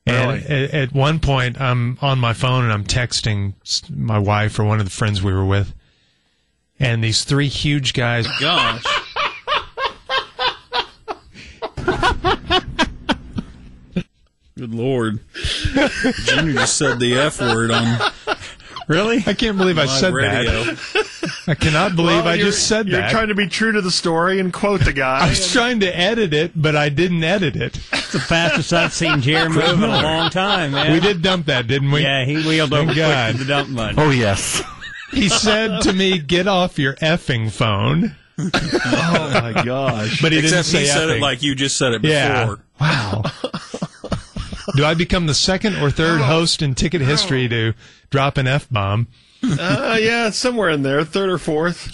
And Really? at one point, I'm on my phone and I'm texting my wife or one of the friends we were with, and these three huge guys. Gosh. Good Lord. Junior just said the F word on Really? I can't believe I live said radio. that. I cannot believe I just said You're that. trying to be true to the story and quote the guy. I was trying to edit it, but I didn't edit it. It's the fastest I've seen Jerry move in a long time, man. We did dump that, didn't we? Yeah, he wheeled over Thank quick God. to the dump button. Oh, yes. He said to me, "Get off your effing phone." Oh, my gosh. But he didn't Except say he said effing. it like you just said it before. Yeah. Wow. Do I become the second or third host in ticket history to drop an F-bomb? Yeah, somewhere in there, third or fourth.